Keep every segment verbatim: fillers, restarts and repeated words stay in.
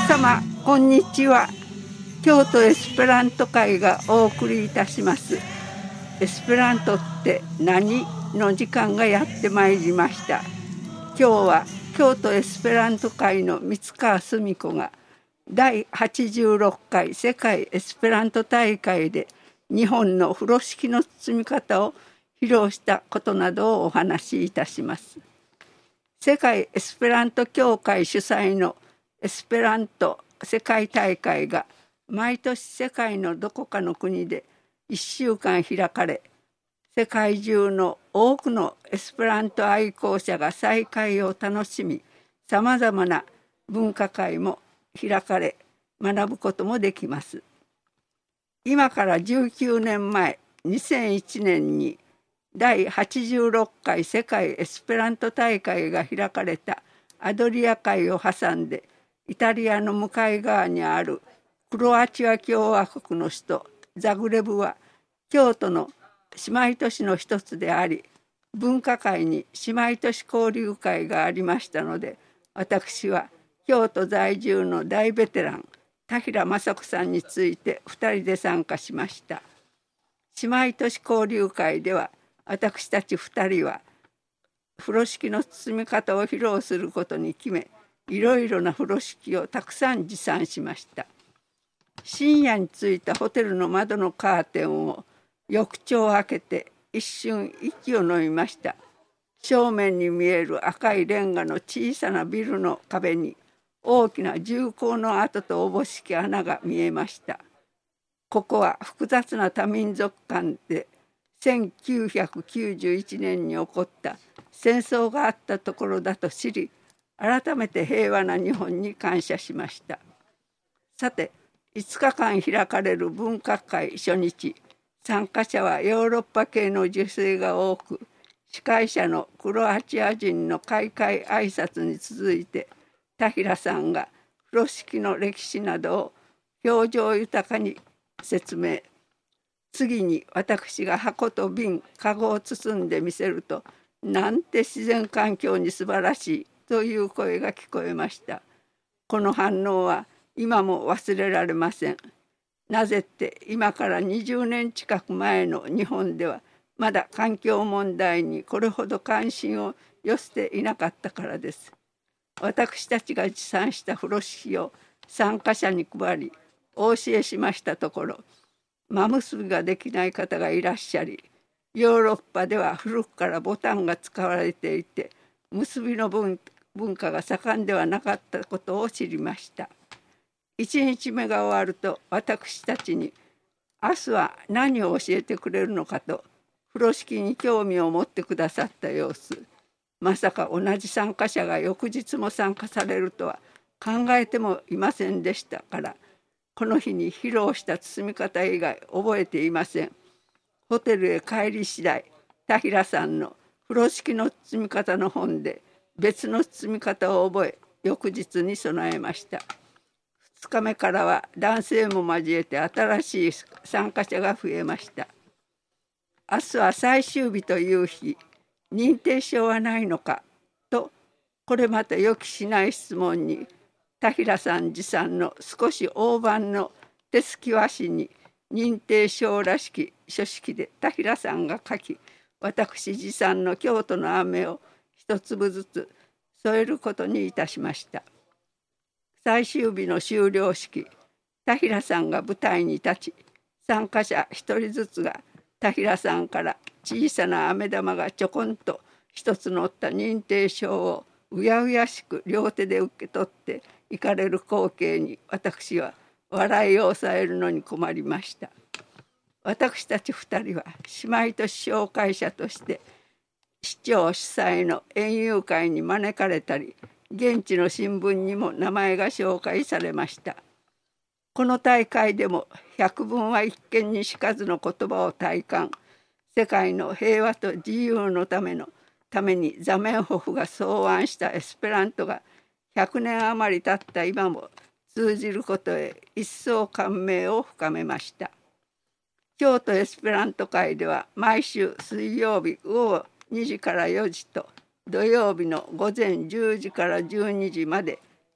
様こんにちは。京都エスペラント会がお送りいたしますエスペラントって何の時間がやってまいりました。今日は京都エスペラント会の三川澄子がだいはちじゅうろっかい世界エスペラント大会で日本の風呂敷の包み方を披露したことなどをお話しいたします。世界エスペラント協会主催のエスペラント世界大会が毎年世界のどこかの国でいっしゅうかん開かれ、世界中の多くのエスペラント愛好者が再会を楽しみ、さまざまな文化会も開かれ、学ぶこともできます。今からじゅうきゅうねんまえ、にせんいちねんにだいはちじゅうろっかい世界エスペラント大会が開かれたアドリア海を挟んで、イタリアの向かい側にあるクロアチア共和国の首都ザグレブは京都の姉妹都市の一つであり、文化会に姉妹都市交流会がありましたので、私は京都在住の大ベテラン田平雅子さんについてふたりで参加しました。姉妹都市交流会では私たちふたりは風呂敷の包み方を披露することに決め、いろいろな風呂敷をたくさん持参しました。深夜についたホテルの窓のカーテンを翌朝開けて一瞬息を飲みました。正面に見える赤いレンガの小さなビルの壁に大きな銃口の跡とおぼしき穴が見えました。ここは複雑な多民族間でせんきゅうひゃくきゅうじゅういちねんに起こった戦争があったところだと知り、改めて平和な日本に感謝しました。さて、いつかかん開かれる文化会初日、参加者はヨーロッパ系の女性が多く、司会者のクロアチア人の開会挨拶に続いて、田平さんが風呂敷の歴史などを表情豊かに説明。次に私が箱と瓶、かごを包んでみせると、なんて自然環境に素晴らしいという声が聞こえました。この反応は今も忘れられません。なぜって今からにじゅうねん近く前の日本ではまだ環境問題にこれほど関心を寄せていなかったからです。私たちが持参した風呂敷を参加者に配り、お教えしましたところ、真結びができない方がいらっしゃり、ヨーロッパでは古くからボタンが使われていて、結びの文化が盛んではなかったことを知りました。いちにちめが終わると、私たちに明日は何を教えてくれるのかと風呂敷に興味を持ってくださった様子。まさか同じ参加者が翌日も参加されるとは考えてもいませんでしたから、この日に披露した包み方以外覚えていません。ホテルへ帰り次第、田平さんの風呂敷の包み方の本で別の包み方を覚え、翌日に備えました。ふつかめからは男性も交えて新しい参加者が増えました。明日は最終日という日、認定証はないのかと、これまた予期しない質問に、田平さん持参の少し大判の手すき和紙に認定証らしき書式で田平さんが書き、私持参の京都の飴を一粒ずつ添えることにいたしました。最終日の終了式、田平さんが舞台に立ち、参加者一人ずつが田平さんから小さな飴玉がちょこんと一つ乗った認定証をうやうやしく両手で受け取って行かれる光景に、私は笑いを抑えるのに困りました。私たち二人は姉妹都市紹介者として市長主催の園遊会に招かれたり、現地の新聞にも名前が紹介されました。この大会でも百聞は一見にしかずの言葉を体感、世界の平和と自由のためのためにザメンホフが草案したエスペラントがひゃくねん余り経った今も通じることへ一層感銘を深めました。京都エスペラント会では毎週水曜日午後にじからよじと土曜日の午前じゅうじからじゅうにじまで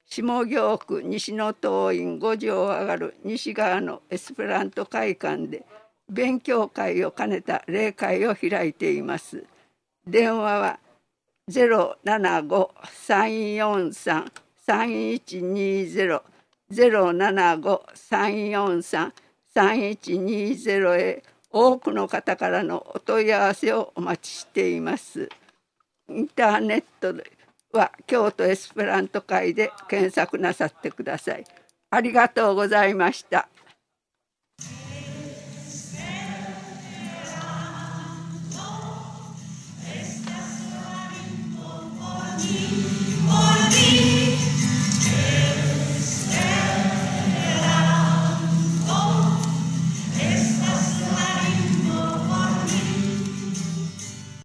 下京区西の東院ご条上がる西側のエスペラント会館で勉強会を兼ねた例会を開いています。電話は ゼロななご さんよんさん さんいちにゼロ ゼロななご さんよんさん さんいちにゼロ へ多くの方からのお問い合わせをお待ちしています。インターネットでは京都エスペラント会で検索なさってください。ありがとうございました。 Oh